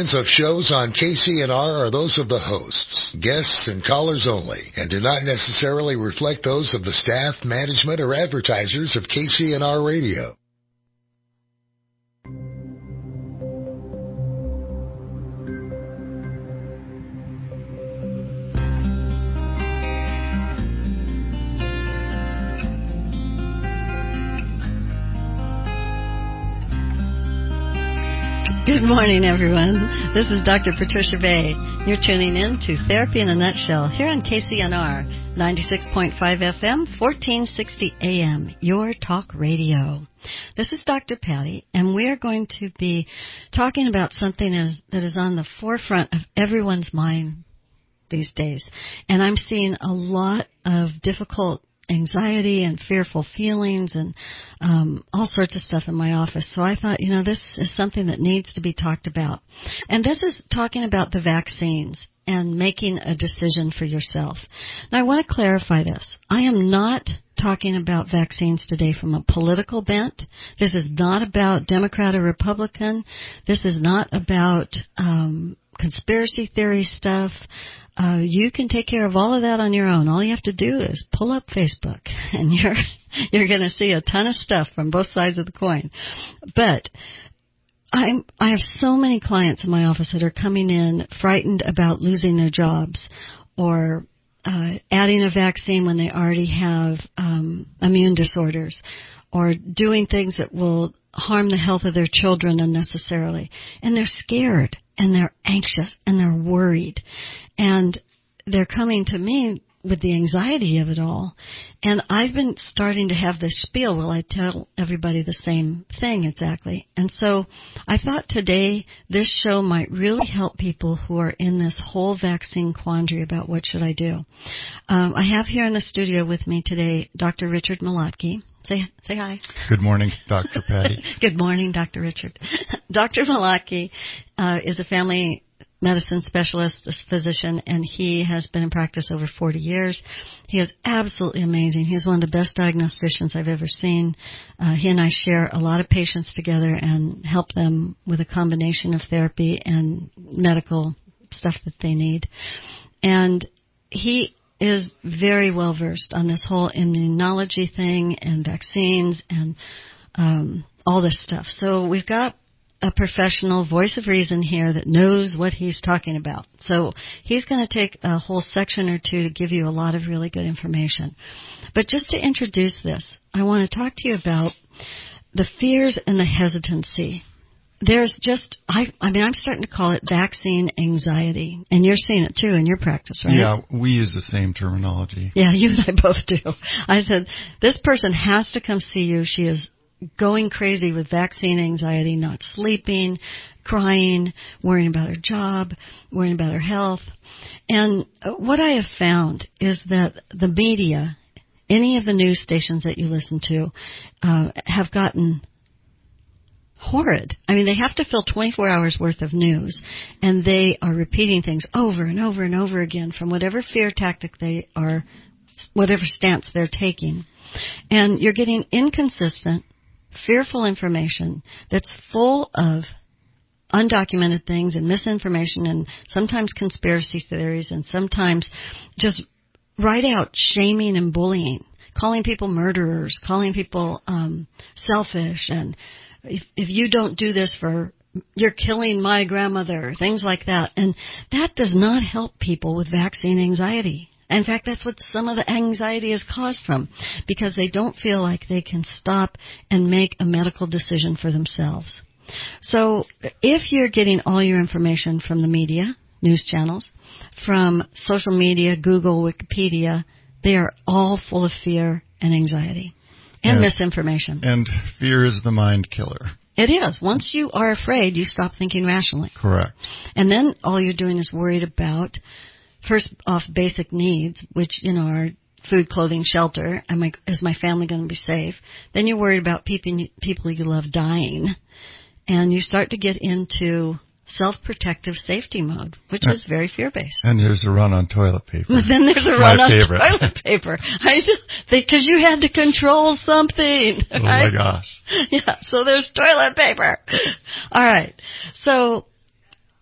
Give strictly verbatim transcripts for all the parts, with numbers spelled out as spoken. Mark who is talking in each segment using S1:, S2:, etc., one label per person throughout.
S1: of shows on K C N R are those of the hosts, guests, and callers only, and do not necessarily reflect those of the staff, management, or advertisers of K C N R Radio.
S2: Good morning, everyone. This is Doctor Patricia Bay. You're tuning in to Therapy in a Nutshell here on K C N R, ninety-six point five F M, fourteen sixty A M, your talk radio. This is Doctor Patty, and we are going to be talking about something as, that is on the forefront of everyone's mind these days. And I'm seeing a lot of difficult anxiety and fearful feelings and um, all sorts of stuff in my office. So I thought, you know, this is something that needs to be talked about. And this is talking about the vaccines and making a decision for yourself. Now, I want to clarify this. I am not talking about vaccines today from a political bent. This is not about Democrat or Republican. This is not about um, conspiracy theory stuff. Uh, you can take care of all of that on your own. All you have to do is pull up Facebook, and you're you're going to see a ton of stuff from both sides of the coin. But I'm, I have so many clients in my office that are coming in frightened about losing their jobs or uh, adding a vaccine when they already have um, immune disorders or doing things that will harm the health of their children unnecessarily. And they're scared and they're anxious and they're worried. And they're coming to me with the anxiety of it all. And I've been starting to have this spiel where I tell everybody the same thing exactly. And so I thought today this show might really help people who are in this whole vaccine quandary about what should I do. Um, I have here in the studio with me today Doctor Richard Malatke. Say say hi.
S3: Good morning, Doctor Patty.
S2: Good morning, Doctor Richard. Doctor Malatke uh, is a family medicine specialist, a physician, and he has been in practice over forty years. He is absolutely amazing. He's one of the best diagnosticians I've ever seen. Uh, he and I share a lot of patients together and help them with a combination of therapy and medical stuff that they need. And he is very well versed on this whole immunology thing and vaccines and um, all this stuff. So we've got a professional voice of reason here that knows what he's talking about. So he's going to take a whole section or two to give you a lot of really good information. But just to introduce this, I want to talk to you about the fears and the hesitancy. There's just, I, I mean, I'm starting to call it vaccine anxiety. And you're seeing it, too, in your practice, right?
S3: Yeah, we use the same terminology.
S2: Yeah, you and I both do. I said, this person has to come see you. She is going crazy with vaccine anxiety, not sleeping, crying, worrying about her job, worrying about her health. And what I have found is that the media, any of the news stations that you listen to, uh, have gotten horrid. I mean, they have to fill twenty-four hours worth of news, and they are repeating things over and over and over again from whatever fear tactic they are, whatever stance they're taking. And you're getting inconsistent, fearful information that's full of undocumented things and misinformation and sometimes conspiracy theories and sometimes just right out shaming and bullying, calling people murderers, calling people um, selfish, and if, if you don't do this for, you're killing my grandmother, things like that. And that does not help people with vaccine anxiety. In fact, that's what some of the anxiety is caused from, because they don't feel like they can stop and make a medical decision for themselves. So if you're getting all your information from the media, news channels, from social media, Google, Wikipedia, they are all full of fear and anxiety and
S3: yes.
S2: misinformation.
S3: And fear is the mind killer.
S2: It is. Once you are afraid, you stop thinking rationally.
S3: Correct.
S2: And then all you're doing is worried about, first off, basic needs, which, you know, are food, clothing, shelter. Am I, is my family going to be safe? Then you're worried about people, people you love dying. And you start to get into self-protective safety mode, which is very fear-based.
S3: And there's a run on toilet paper.
S2: Then there's a run
S3: my
S2: on
S3: favorite.
S2: toilet paper. Because you had to control something.
S3: Oh,
S2: right?
S3: my gosh.
S2: Yeah, so there's toilet paper. All right. So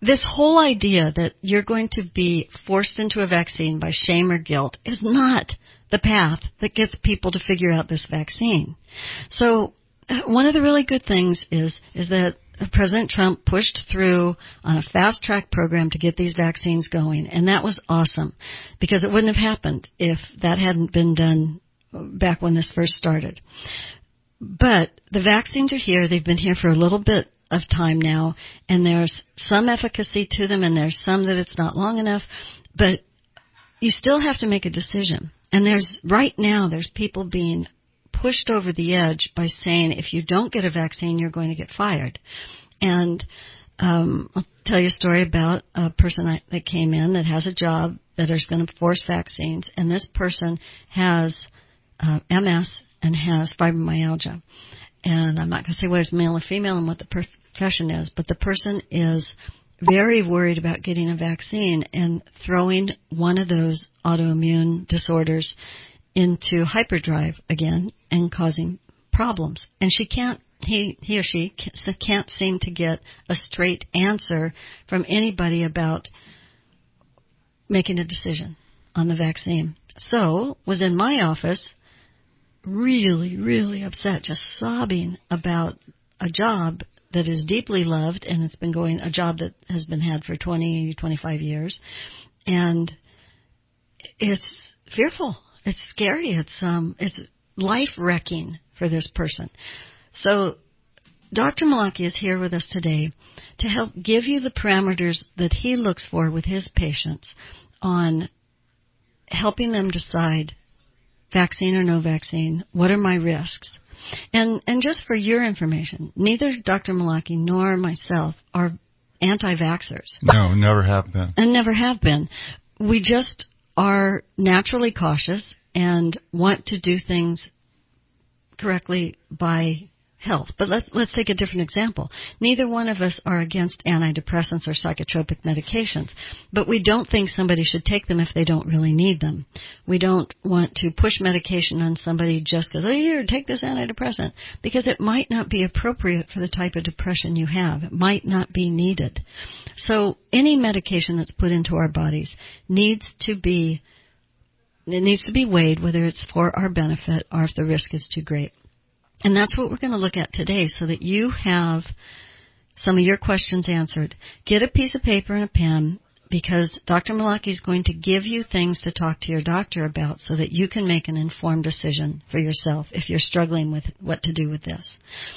S2: this whole idea that you're going to be forced into a vaccine by shame or guilt is not the path that gets people to figure out this vaccine. So uh, one of the really good things is is that President Trump pushed through on a fast-track program to get these vaccines going, and that was awesome because it wouldn't have happened if that hadn't been done back when this first started. But the vaccines are here. They've been here for a little bit of time now, and there's some efficacy to them, and there's some that it's not long enough, but you still have to make a decision. And there's, right now, there's people being pushed over the edge by saying if you don't get a vaccine, you're going to get fired. And um, I'll tell you a story about a person I, that came in that has a job that is going to force vaccines, and this person has uh, M S and has fibromyalgia. And I'm not going to say whether it's male or female and what the profession is, but the person is very worried about getting a vaccine and throwing one of those autoimmune disorders into hyperdrive again and causing problems. And she can't, he, he or she can't seem to get a straight answer from anybody about making a decision on the vaccine. So, was in my office really, really upset, just sobbing about a job that is deeply loved, and it's been going, a job that has been had for twenty, twenty-five years, and it's fearful. It's scary. It's um, it's life-wrecking for this person. So Doctor Malaki is here with us today to help give you the parameters that he looks for with his patients on helping them decide vaccine or no vaccine, what are my risks. And and just for your information, neither Doctor Malaki nor myself are anti-vaxxers.
S3: No, never have been.
S2: And never have been. We just are naturally cautious and want to do things correctly by health. But let's let's take a different example. Neither one of us are against antidepressants or psychotropic medications, but we don't think somebody should take them if they don't really need them. We don't want to push medication on somebody just because, oh, here, take this antidepressant, because it might not be appropriate for the type of depression you have. It might not be needed. So any medication that's put into our bodies needs to be it needs to be weighed, whether it's for our benefit or if the risk is too great. And that's what we're going to look at today so that you have some of your questions answered. Get a piece of paper and a pen because Doctor Malaki is going to give you things to talk to your doctor about so that you can make an informed decision for yourself if you're struggling with what to do with this.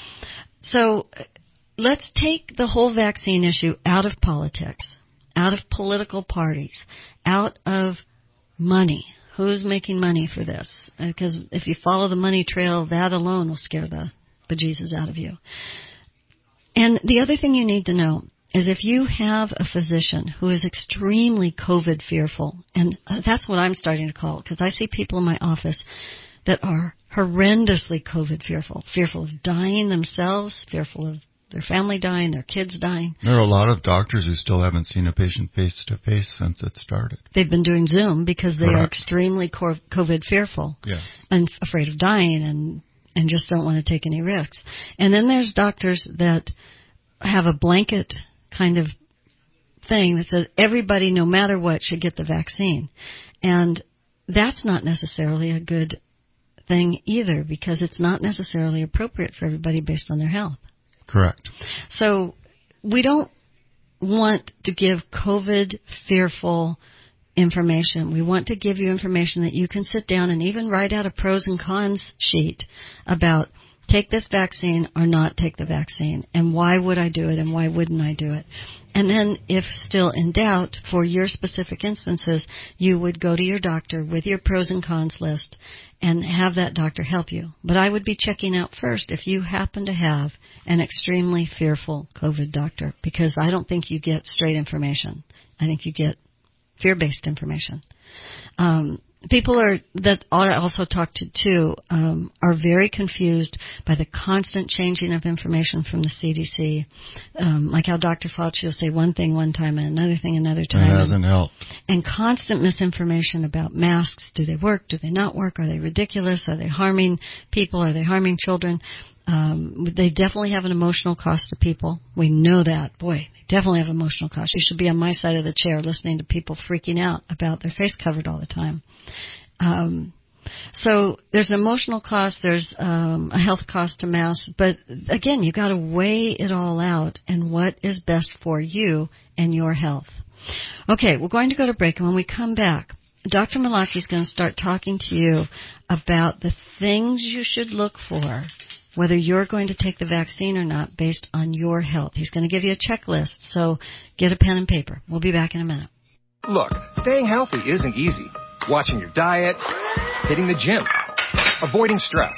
S2: So let's take the whole vaccine issue out of politics, out of political parties, out of money. Who's making money for this? Because if you follow the money trail, that alone will scare the bejesus out of you. And the other thing you need to know is if you have a physician who is extremely COVID fearful, and that's what I'm starting to call it, because I see people in my office that are horrendously COVID fearful, fearful of dying themselves, fearful of their family dying, their kids dying.
S3: There are a lot of doctors who still haven't seen a patient face-to-face since it started.
S2: They've been doing Zoom because they
S3: Correct.
S2: are extremely COVID fearful.
S3: Yes.
S2: And afraid of dying and, and just don't want to take any risks. And then there's doctors that have a blanket kind of thing that says everybody, no matter what, should get the vaccine. And that's not necessarily a good thing either because it's not necessarily appropriate for everybody based on their health.
S3: Correct.
S2: So we don't want to give COVID fearful information. We want to give you information that you can sit down and even write out a pros and cons sheet about take this vaccine or not take the vaccine, and why would I do it and why wouldn't I do it. And then if still in doubt for your specific instances, you would go to your doctor with your pros and cons list and have that doctor help you. But I would be checking out first if you happen to have an extremely fearful COVID doctor, because I don't think you get straight information. I think you get fear-based information. Um, people are that I also talk to too um, are very confused by the constant changing of information from the C D C, um, like how Doctor Fauci will say one thing one time and another thing another time.
S3: It hasn't helped.
S2: And constant misinformation about masks. Do they work? Do they not work? Are they ridiculous? Are they harming people? Are they harming children? Um, they definitely have an emotional cost to people. We know that. Boy, they definitely have emotional cost. You should be on my side of the chair listening to people freaking out about their face covered all the time. Um, so there's an emotional cost. There's um, a health cost to masks. But again, you got to weigh it all out and what is best for you and your health. Okay, we're going to go to break, and when we come back, Doctor Malaki is going to start talking to you about the things you should look for, whether you're going to take the vaccine or not, based on your health. He's going to give you a checklist, so get a pen and paper. We'll be back in a minute.
S4: Look, staying healthy isn't easy. Watching your diet, hitting the gym, avoiding stress.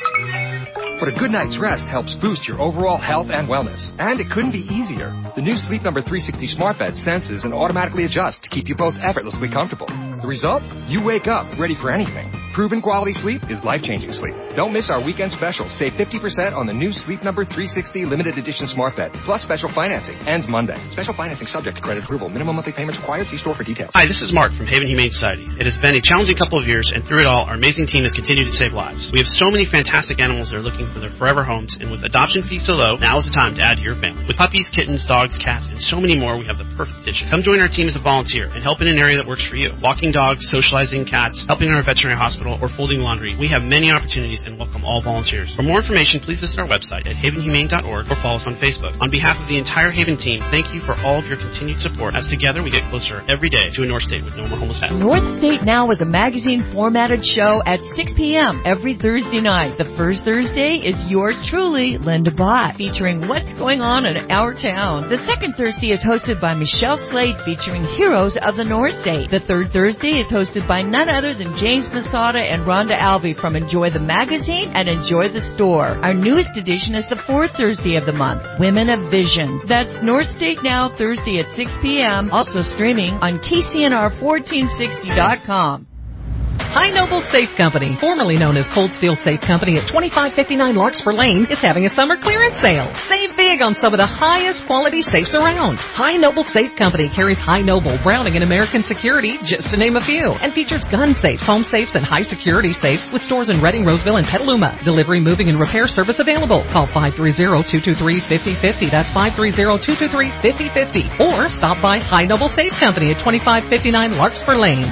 S4: But a good night's rest helps boost your overall health and wellness. And it couldn't be easier. The new Sleep Number three sixty Smart Bed senses and automatically adjusts to keep you both effortlessly comfortable. The result? You wake up ready for anything. Proven quality sleep is life-changing sleep. Don't miss our weekend special. Save fifty percent on the new Sleep Number three sixty Limited Edition Smart Bed, plus special financing. Ends Monday. Special financing subject to credit approval. Minimum monthly payments required. See store for details.
S5: Hi, this is Mark from Haven Humane Society. It has been a challenging couple of years, and through it all, our amazing team has continued to save lives. We have so many fantastic animals that are looking for their forever homes, and with adoption fees so low, now is the time to add to your family. With puppies, kittens, dogs, cats, and so many more, we have the perfect addition. Come join our team as a volunteer and help in an area that works for you. Walking dogs, socializing cats, helping in our veterinary hospital, or folding laundry. We have many opportunities and welcome all volunteers. For more information, please visit our website at haven humane dot org or follow us on Facebook. On behalf of the entire Haven team, thank you for all of your continued support, as together we get closer every day to a North State with no more homeless pets.
S6: North State Now is a magazine-formatted show at six p.m. every Thursday night. The first Thursday is yours truly, Linda Bott, featuring what's going on in our town. The second Thursday is hosted by Michelle Slade, featuring heroes of the North State. The third Thursday is hosted by none other than James Masada and Rhonda Alvey from Enjoy the Magazine and Enjoy the Store. Our newest edition is the fourth Thursday of the month, Women of Vision. That's North State Now, Thursday at six p.m., also streaming on K C N R fourteen sixty dot com.
S7: High Noble Safe Company, formerly known as Cold Steel Safe Company at twenty-five fifty-nine Larkspur Lane, is having a summer clearance sale. Save big on some of the highest quality safes around. High Noble Safe Company carries High Noble, Browning, and American Security, just to name a few, and features gun safes, home safes, and high security safes with stores in Reading, Roseville, and Petaluma. Delivery, moving, and repair service available. Call five three zero, two two three, five zero five zero. That's five three zero, two two three, five zero five zero. Or stop by High Noble Safe Company at twenty-five fifty-nine Larkspur Lane.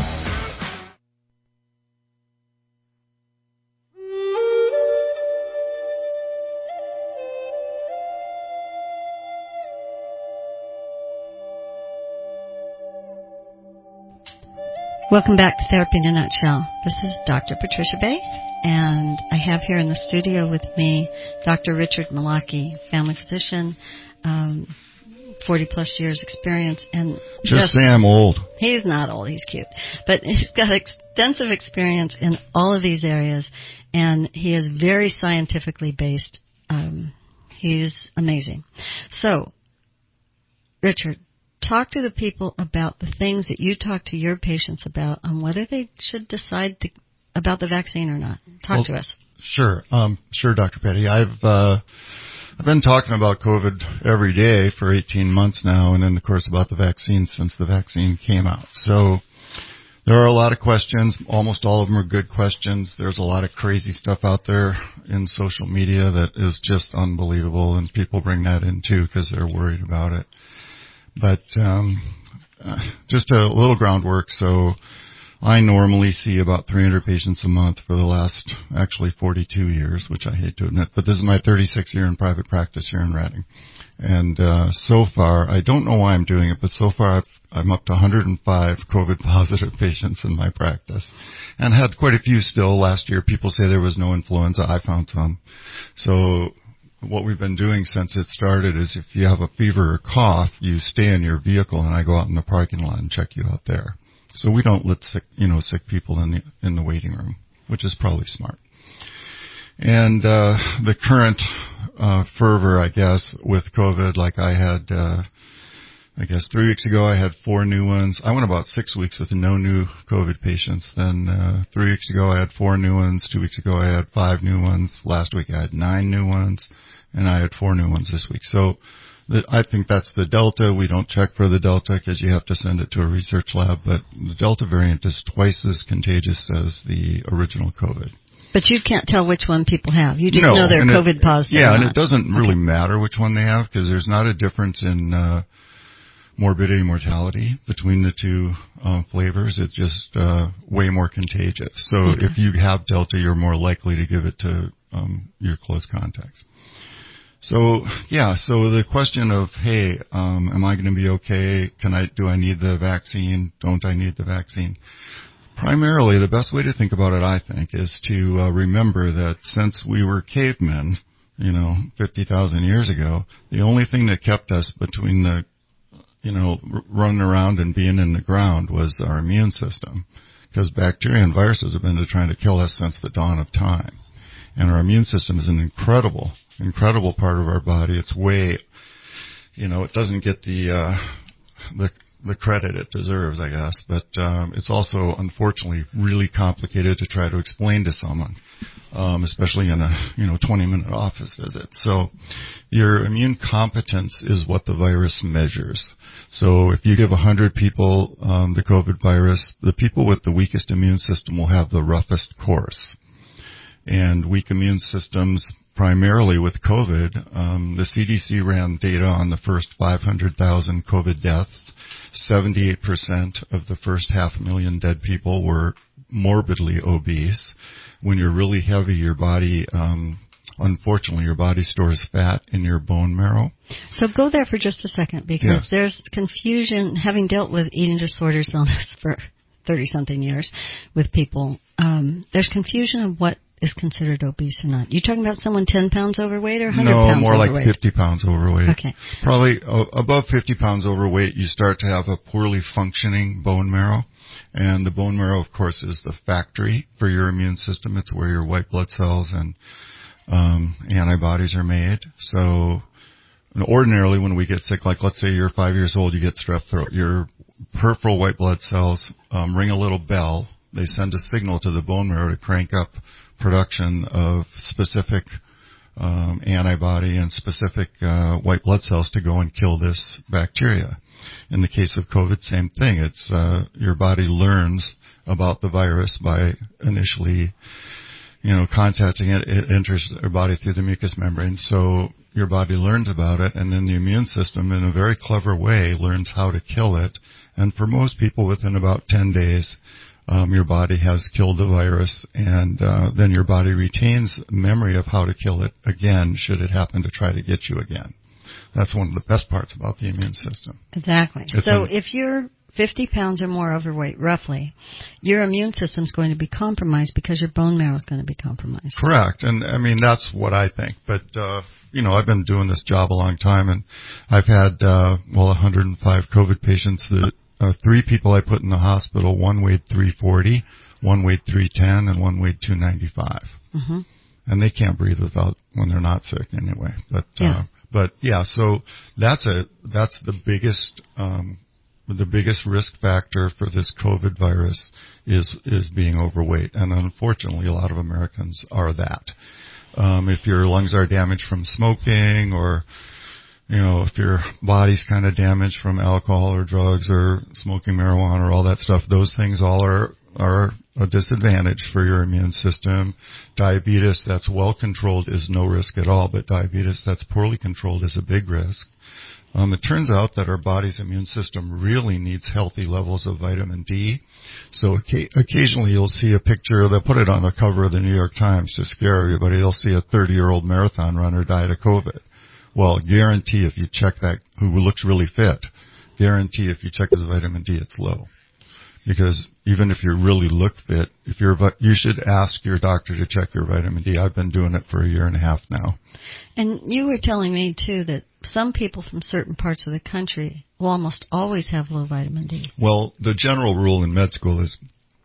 S2: Welcome back to Therapy in a Nutshell. This is Doctor Patricia Bay, and I have here in the studio with me Doctor Richard Malaki, family physician, um, forty plus years experience, and
S3: just,
S2: just
S3: say I'm old.
S2: He's not old, he's cute, but he's got extensive experience in all of these areas, and he is very scientifically based. Um, he's amazing. So, Richard, talk to the people about the things that you talk to your patients about on whether they should decide to, about the vaccine or not. Talk
S3: well,
S2: to us.
S3: Sure. Um, sure, Doctor Petty. I've, uh, I've been talking about COVID every day for eighteen months now, and then, of course, about the vaccine since the vaccine came out. So there are a lot of questions. Almost all of them are good questions. There's a lot of crazy stuff out there in social media that is just unbelievable, and people bring that in, too, because they're worried about it. But um, uh, just a little groundwork. So I normally see about three hundred patients a month for the last, actually, forty-two years, which I hate to admit. But this is my thirty-sixth year in private practice here in Reading. And uh, so far, I don't know why I'm doing it, but so far I've, I'm up to one hundred five COVID-positive patients in my practice. And had quite a few still last year. People say there was no influenza. I found some. So what we've been doing since it started is if you have a fever or cough, you stay in your vehicle, and I go out in the parking lot and check you out there. So we don't let sick, you know, sick people in the in the waiting room, which is probably smart. And uh, the current uh, fervor, I guess, with COVID, like I had, uh, I guess three weeks ago, I had four new ones. I went about six weeks with no new COVID patients. Then uh, three weeks ago, I had four new ones. Two weeks ago, I had five new ones. Last week, I had nine new ones. And I had four new ones this week. So the, I think that's the Delta. We don't check for the Delta because you have to send it to a research lab. But the Delta variant is twice as contagious as the original COVID.
S2: But you can't tell which one people have. You just
S3: no,
S2: know they're COVID
S3: it,
S2: positive.
S3: Yeah,
S2: or
S3: and
S2: not.
S3: it doesn't really
S2: okay.
S3: matter which one they have because there's not a difference in uh, morbidity and mortality between the two uh, flavors. It's just uh, way more contagious. So
S2: okay.
S3: if you have Delta, you're more likely to give it to um, your close contacts. So yeah, so the question of, hey, um, am I going to be okay? Can I? Do I need the vaccine? Don't I need the vaccine? Primarily, the best way to think about it, I think, is to uh, remember that since we were cavemen, you know, fifty thousand years ago, the only thing that kept us between the, you know, r- running around and being in the ground was our immune system, because bacteria and viruses have been trying to kill us since the dawn of time. And our immune system is an incredible, incredible part of our body. It's way, you know, it doesn't get the uh, the the credit it deserves, I guess. But um, it's also, unfortunately, really complicated to try to explain to someone, um, especially in a you know twenty-minute office visit. So your immune competence is what the virus measures. So if you give one hundred people um, the COVID virus, the people with the weakest immune system will have the roughest course. And weak immune systems, primarily with COVID, um, the C D C ran data on the first five hundred thousand COVID deaths. seventy-eight percent of the first half million dead people were morbidly obese. When you're really heavy, your body, um, unfortunately, your body stores fat in your bone marrow.
S2: So go there for just a second, because
S3: yes.
S2: there's confusion, having dealt with eating disorders illness for thirty-something years with people, um, there's confusion of what is considered obese or not. You talking about someone ten pounds overweight or one hundred
S3: no,
S2: pounds
S3: more
S2: overweight?
S3: like fifty pounds overweight.
S2: Okay.
S3: Probably uh, above fifty pounds overweight, you start to have a poorly functioning bone marrow. And the bone marrow, of course, is the factory for your immune system. It's where your white blood cells and um, antibodies are made. So ordinarily when we get sick, like let's say you're five years old, you get strep throat, your peripheral white blood cells um, ring a little bell. They send a signal to the bone marrow to crank up production of specific um, antibody and specific uh, white blood cells to go and kill this bacteria. In the case of COVID, same thing. It's uh, your body learns about the virus by initially, you know, contacting it. It enters your body through the mucous membrane. So your body learns about it, and then the immune system, in a very clever way, learns how to kill it. And for most people, within about ten days, Um, your body has killed the virus, and uh, then your body retains memory of how to kill it again should it happen to try to get you again. That's one of the best parts about the immune system.
S2: Exactly.
S3: It's
S2: so
S3: an,
S2: if you're fifty pounds or more overweight, roughly, your immune system is going to be compromised because your bone marrow is going to be compromised.
S3: Correct. And, I mean, that's what I think. But, uh, you know, I've been doing this job a long time, and I've had, uh, well, one hundred five COVID patients that Uh, three people I put in the hospital. One weighed three forty, one weighed three ten, and one weighed two ninety-five.
S2: Mm-hmm.
S3: And they can't breathe without when they're not sick anyway. But
S2: yeah.
S3: uh, but yeah, so that's a that's the biggest um, the biggest risk factor for this COVID virus is is being overweight, and unfortunately, a lot of Americans are that. Um, if your lungs are damaged from smoking, or you know, if your body's kind of damaged from alcohol or drugs or smoking marijuana or all that stuff, those things all are, are a disadvantage for your immune system. Diabetes that's well controlled is no risk at all, but diabetes that's poorly controlled is a big risk. Um, it turns out that our body's immune system really needs healthy levels of vitamin D. So occasionally you'll see a picture, they'll put it on the cover of the New York Times to scare everybody. They'll see a thirty-year-old marathon runner died of COVID. Well, guarantee if you check that, who looks really fit, guarantee if you check his vitamin D, it's low. Because even if you really look fit, if you're, you should ask your doctor to check your vitamin D. I've been doing it for a year and a half now.
S2: And you were telling me, too, that some people from certain parts of the country will almost always have low vitamin D.
S3: Well, the general rule in med school is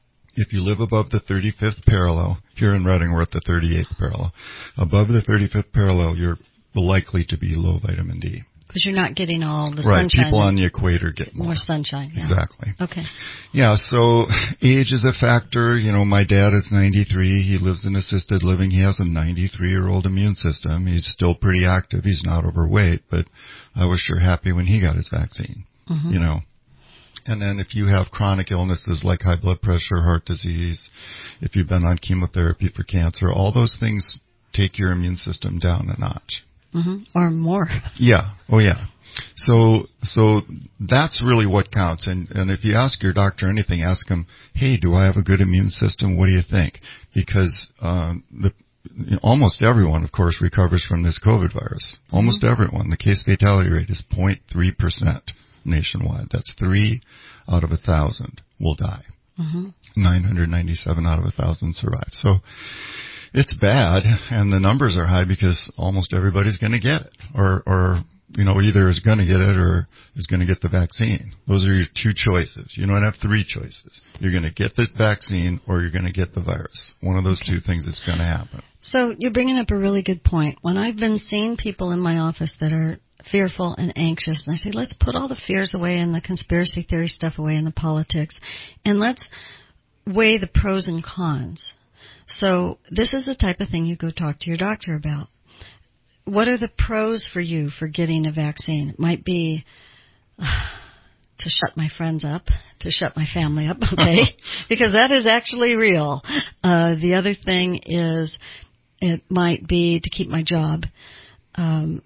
S3: if you live above the thirty-fifth parallel, here in Reading we're at the thirty-eighth parallel, above the thirty-fifth parallel, you're likely to be low vitamin D.
S2: Because you're not getting all the
S3: right,
S2: sunshine.
S3: Right, people on the equator get more.
S2: More sunshine, yeah.
S3: Exactly.
S2: Okay.
S3: Yeah, so age is a factor. You know, my dad is ninety-three. He lives in assisted living. He has a ninety-three-year-old immune system. He's still pretty active. He's not overweight, but I was sure happy when he got his vaccine, mm-hmm. you know. And then if you have chronic illnesses like high blood pressure, heart disease, if you've been on chemotherapy for cancer, all those things take your immune system down a notch.
S2: Mm-hmm. Or more.
S3: Yeah. Oh, yeah. So, so that's really what counts. And, and if you ask your doctor anything, ask him, hey, do I have a good immune system? What do you think? Because, um, the, almost everyone, of course, recovers from this COVID virus. Almost mm-hmm. everyone. The case fatality rate is zero point three percent nationwide. That's three out of a thousand will die. Mm-hmm. nine hundred ninety-seven out of a thousand survive. So it's bad, and the numbers are high because almost everybody's going to get it, or, or, you know, either is going to get it or is going to get the vaccine. Those are your two choices. You don't have three choices. You're going to get the vaccine or you're going to get the virus. One of those okay. two things is going to happen.
S2: So you're bringing up a really good point. When I've been seeing people in my office that are fearful and anxious, and I say, let's put all the fears away and the conspiracy theory stuff away and the politics, and let's weigh the pros and cons. So this is the type of thing you go talk to your doctor about. What are the pros for you for getting a vaccine? It might be uh, to shut my friends up, to shut my family up, okay? Because that is actually real. Uh, the other thing is it might be to keep my job. Um,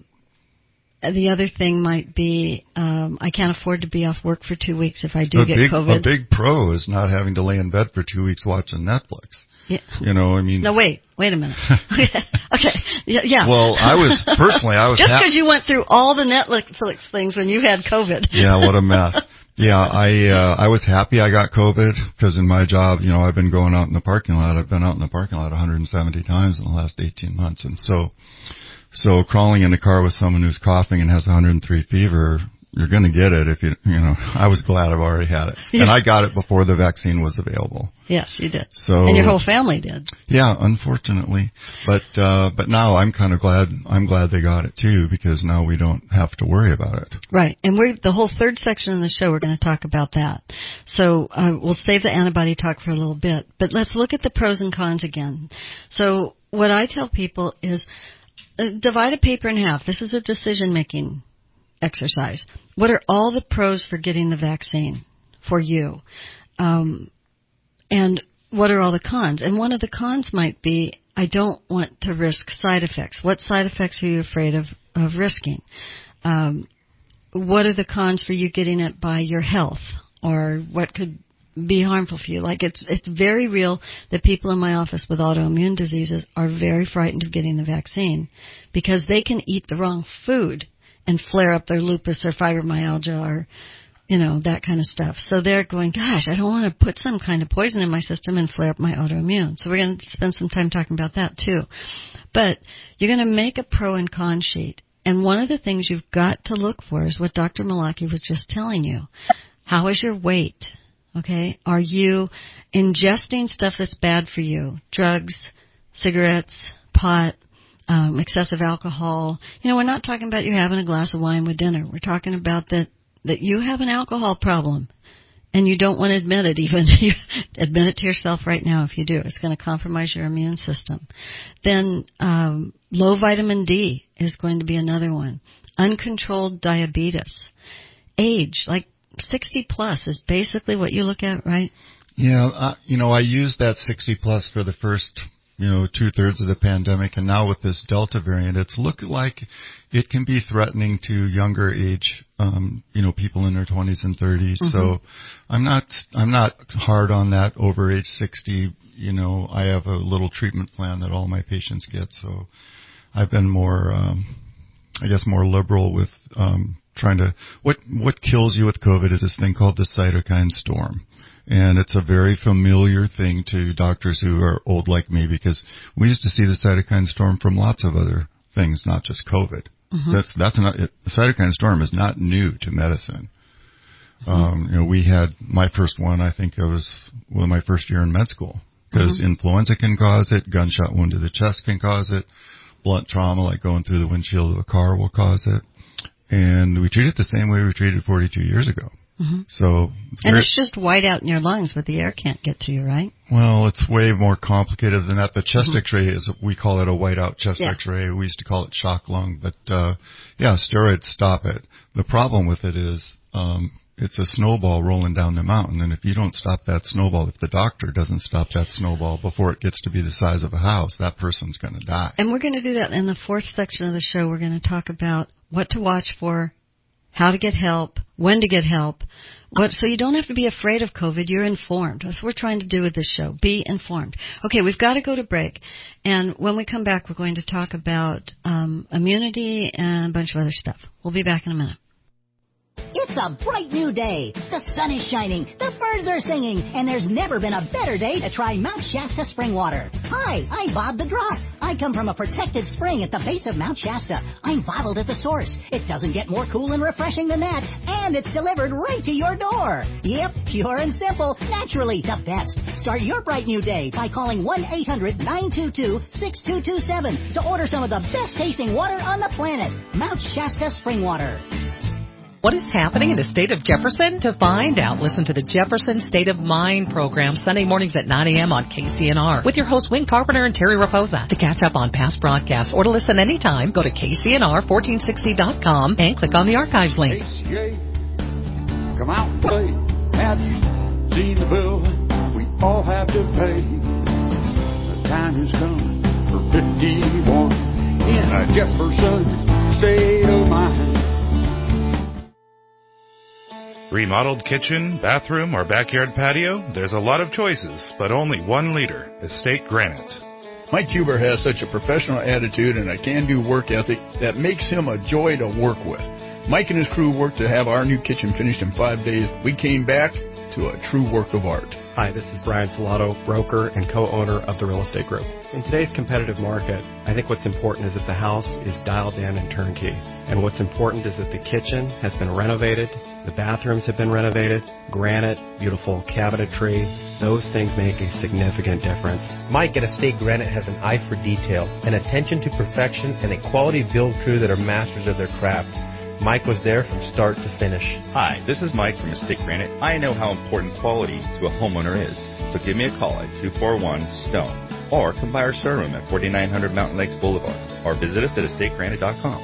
S2: the other thing might be um, I can't afford to be off work for two weeks if I do
S3: a
S2: get
S3: big,
S2: COVID.
S3: A big pro is not having to lay in bed for two weeks watching Netflix.
S2: Yeah.
S3: You know, I mean.
S2: No, wait, wait a minute. Okay, yeah, yeah.
S3: Well, I was personally, I was
S2: just because
S3: ha-
S2: you went through all the Netflix things when you had COVID.
S3: Yeah, what a mess. Yeah, I uh, I was happy I got COVID because in my job, you know, I've been going out in the parking lot. I've been out in the parking lot one hundred seventy times in the last eighteen months, and so so crawling in the car with someone who's coughing and has one hundred three fever. You're going to get it if you, you know, I was glad I've already had it. Yeah. And I got it before the vaccine was available.
S2: Yes, you did.
S3: So,
S2: and your whole family did.
S3: Yeah, unfortunately. But, uh, but now I'm kind of glad, I'm glad they got it too, because now we don't have to worry about it.
S2: Right. And we're, the whole third section of the show, we're going to talk about that. So, uh, we'll save the antibody talk for a little bit, but let's look at the pros and cons again. So what I tell people is uh, divide a paper in half. This is a decision making exercise. What are all the pros for getting the vaccine for you? Um, and what are all the cons? And one of the cons might be, I don't want to risk side effects. What side effects are you afraid of, of risking? Um, what are the cons for you getting it by your health? Or what could be harmful for you? Like it's, it's very real that people in my office with autoimmune diseases are very frightened of getting the vaccine because they can eat the wrong food and flare up their lupus or fibromyalgia or, you know, that kind of stuff. So they're going, gosh, I don't want to put some kind of poison in my system and flare up my autoimmune. So we're going to spend some time talking about that too. But you're going to make a pro and con sheet. And one of the things you've got to look for is what Doctor Malaki was just telling you. How is your weight? Okay. Are you ingesting stuff that's bad for you? Drugs, cigarettes, pot, Um, excessive alcohol. You know, we're not talking about you having a glass of wine with dinner. We're talking about that, that you have an alcohol problem and you don't want to admit it even. You admit it to yourself right now if you do. It's going to compromise your immune system. Then um, low vitamin D is going to be another one. Uncontrolled diabetes. Age, like sixty plus is basically what you look at, right?
S3: Yeah, uh, you know, I used that sixty plus for the first you know, two-thirds of the pandemic, and now with this Delta variant, it's looked like it can be threatening to younger age, um, you know, people in their twenties and thirties. Mm-hmm. So I'm not, I'm not hard on that over age sixty. You know, I have a little treatment plan that all my patients get, so I've been more, um, I guess, more liberal with um, trying to. What what kills you with COVID is this thing called the cytokine storm. And it's a very familiar thing to doctors who are old like me because we used to see the cytokine storm from lots of other things, not just COVID. Mm-hmm. That's that's not it. The cytokine storm is not new to medicine. Mm-hmm. Um, you know, we had my first one. I think it was well, my first year in med school because mm-hmm. influenza can cause it, gunshot wound to the chest can cause it, blunt trauma like going through the windshield of a car will cause it, and we treat it the same way we treated forty-two years ago. Mm-hmm. So,
S2: and it's just white out in your lungs, but the air can't get to you, right?
S3: Well, it's way more complicated than that. The chest mm-hmm. X-ray is, we call it a whiteout chest yeah. X-ray. We used to call it shock lung, but uh, yeah, steroids stop it. The problem with it is, um, it's a snowball rolling down the mountain. And if you don't stop that snowball, if the doctor doesn't stop that snowball before it gets to be the size of a house, that person's going to die.
S2: And we're going to do that in the fourth section of the show. We're going to talk about what to watch for, how to get help, when to get help. What, so you don't have to be afraid of COVID. You're informed. That's what we're trying to do with this show. Be informed. Okay, we've got to go to break. And when we come back, we're going to talk about um, immunity and a bunch of other stuff. We'll be back in a minute.
S8: It's a bright new day. The sun is shining, the birds are singing, and there's never been a better day to try Mount Shasta spring water. Hi, I'm Bob the Drop. I come from a protected spring at the base of Mount Shasta. I'm bottled at the source. It doesn't get more cool and refreshing than that, and it's delivered right to your door. Yep, pure and simple, naturally the best. Start your bright new day by calling one eight hundred nine two two six two two seven to order some of the best tasting water on the planet. Mount Shasta spring water.
S7: What is happening in the state of Jefferson? To find out, listen to the Jefferson State of Mind program Sunday mornings at nine a.m. on K C N R with your hosts Wayne Carpenter and Terry Raposa. To catch up on past broadcasts or to listen anytime, go to K C N R fourteen sixty dot com and click on the archives link.
S9: K C A, come out and play. Have you seen the bill we all have to pay? The time has come for fifty-one in a Jefferson State of Mind.
S10: Remodeled kitchen, bathroom, or backyard patio? There's a lot of choices, but only one leader, Estate Granite.
S11: Mike Huber has such a professional attitude and a can-do work ethic that makes him a joy to work with. Mike and his crew worked to have our new kitchen finished in five days. We came back to a true work of art.
S12: Hi, this is Brian Filato, broker and co-owner of the Real Estate Group. In today's competitive market, I think what's important is that the house is dialed in and turnkey. And what's important is that the kitchen has been renovated, the bathrooms have been renovated, granite, beautiful cabinetry. Those things make a significant difference.
S13: Mike at Estate Granite has an eye for detail, an attention to perfection, and a quality build crew that are masters of their craft. Mike was there from start to finish.
S14: Hi, this is Mike from Estate Granite. I know how important quality to a homeowner is, so give me a call at two four one STONE or come by our showroom at forty-nine hundred Mountain Lakes Boulevard or visit us at estate granite dot com.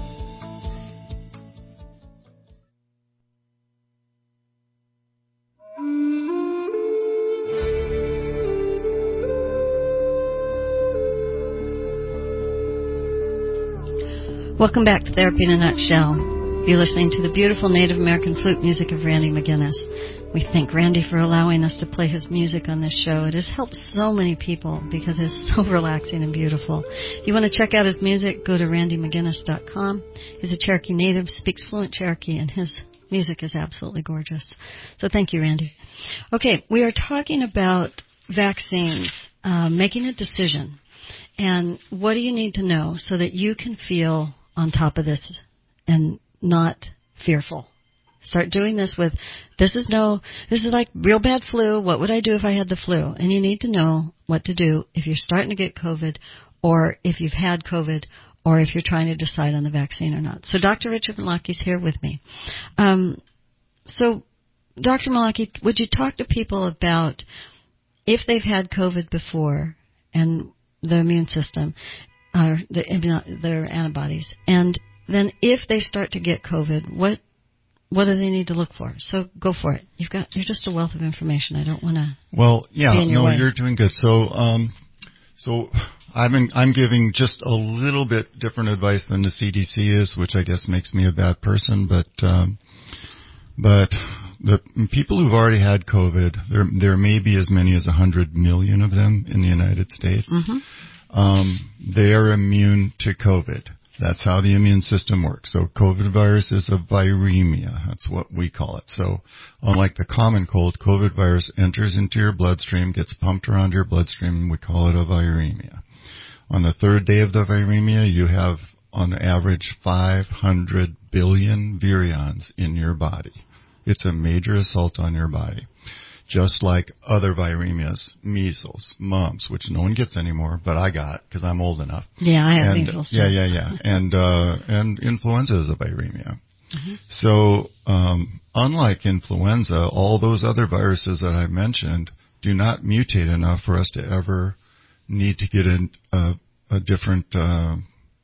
S2: Welcome back to Therapy in a Nutshell. You're listening to the beautiful Native American flute music of Randy McGinnis. We thank Randy for allowing us to play his music on this show. It has helped so many people because it's so relaxing and beautiful. If you want to check out his music, go to randy mcginnis dot com. He's a Cherokee native, speaks fluent Cherokee, and his music is absolutely gorgeous. So thank you, Randy. Okay, we are talking about vaccines, uh, making a decision. And what do you need to know so that you can feel on top of this and not fearful? Start doing this with, this is no, this is like real bad flu. What would I do if I had the flu? And you need to know what to do if you're starting to get COVID or if you've had COVID or if you're trying to decide on the vaccine or not. So Doctor Richard Malaki is here with me. Um, so Doctor Malaki, would you talk to people about if they've had COVID before and the immune system, uh, the, their antibodies, and then if they start to get COVID, what what do they need to look for? So go for it. You've got you're just a wealth of information. I don't want to.
S3: Well, yeah,
S2: be in your
S3: no,
S2: way.
S3: You're doing good. So, um, so I'm in, I'm giving just a little bit different advice than the C D C is, which I guess makes me a bad person. But um, but the people who've already had COVID, there there may be as many as a hundred million of them in the United States.
S2: Mm-hmm.
S3: Um, they are immune to COVID. That's how the immune system works. So COVID virus is a viremia. That's what we call it. So unlike the common cold, COVID virus enters into your bloodstream, gets pumped around your bloodstream, and we call it a viremia. On the third day of the viremia, you have on average five hundred billion virions in your body. It's a major assault on your body. Just like other viremias, measles, mumps, which no one gets anymore, but I got because I'm old enough.
S2: Yeah, I have
S3: and,
S2: measles.
S3: Yeah, yeah, yeah. And uh, and influenza is a viremia.
S2: Mm-hmm.
S3: So um, unlike influenza, all those other viruses that I mentioned do not mutate enough for us to ever need to get a, a, a different uh,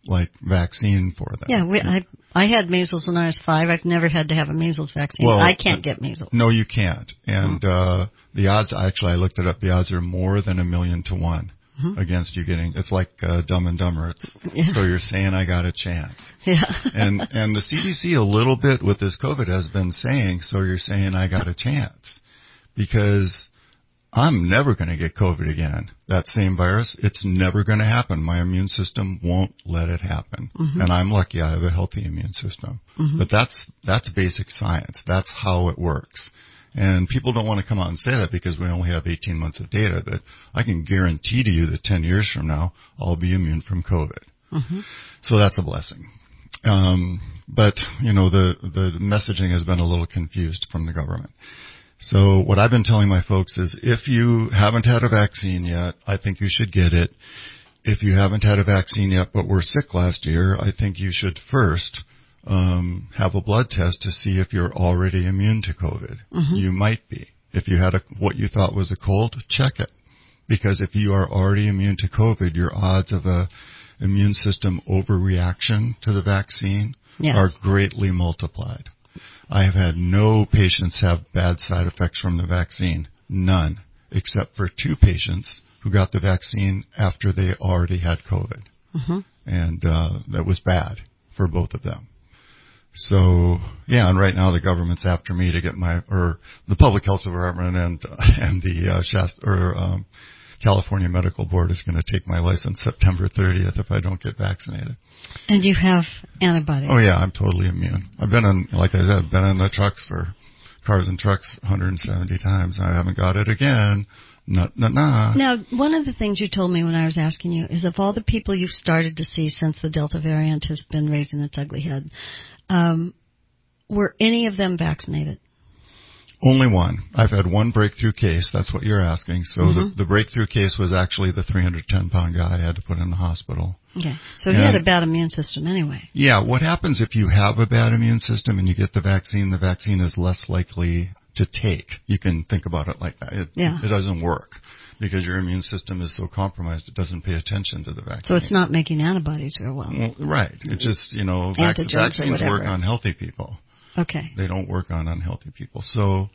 S3: like vaccine for them.
S2: Yeah, we, I I had measles when I was five. I've never had to have a measles vaccine.
S3: Well,
S2: I can't get measles.
S3: No, you can't. And mm-hmm. uh the odds, actually, I looked it up. The odds are more than a million to one mm-hmm. against you getting. It's like uh, Dumb and Dumber. It's yeah. So you're saying I got a chance.
S2: Yeah.
S3: and and the C D C a little bit with this COVID has been saying, so you're saying I got a chance, because I'm never going to get COVID again. That same virus, it's never going to happen. My immune system won't let it happen. Mm-hmm. And I'm lucky I have a healthy immune system. Mm-hmm. But that's that's basic science. That's how it works. And people don't want to come out and say that because we only have eighteen months of data, but I can guarantee to you that ten years from now, I'll be immune from COVID. Mm-hmm. So that's a blessing. Um, but, you know, the, the messaging has been a little confused from the government. So what I've been telling my folks is, if you haven't had a vaccine yet, I think you should get it. If you haven't had a vaccine yet but were sick last year, I think you should first um have a blood test to see if you're already immune to COVID. Mm-hmm. You might be. If you had a, what you thought was a cold, check it. Because if you are already immune to COVID, your odds of a immune system overreaction to the vaccine yes. are greatly multiplied. I have had no patients have bad side effects from the vaccine. None. Except for two patients who got the vaccine after they already had COVID. Mm-hmm. And uh that was bad for both of them. So, yeah, and right now the government's after me to get my, or the Public Health Department and uh, and the uh, Shasta, or um, California Medical Board is going to take my license September thirtieth if I don't get vaccinated.
S2: And you have antibodies?
S3: Oh, yeah, I'm totally immune. I've been on, like I said, I've been in the trucks for, cars and trucks one hundred seventy times. I haven't got it again. Nah, nah, nah.
S2: Now, one of the things you told me when I was asking you is, of all the people you've started to see since the Delta variant has been raising its ugly head, um, were any of them vaccinated?
S3: Only one. I've had one breakthrough case. That's what you're asking. So mm-hmm. the, the breakthrough case was actually the three hundred ten pound guy I had to put in the hospital.
S2: Okay. So and he had a bad immune system anyway.
S3: Yeah. What happens if you have a bad immune system and you get the vaccine? The vaccine is less likely to take. You can think about it like that. It,
S2: yeah.
S3: it doesn't work because your immune system is so compromised it doesn't pay attention to the vaccine.
S2: So it's not making antibodies very well.
S3: well right. It just, you know, vac- vaccines work on healthy people.
S2: Okay.
S3: They don't work on unhealthy people. So,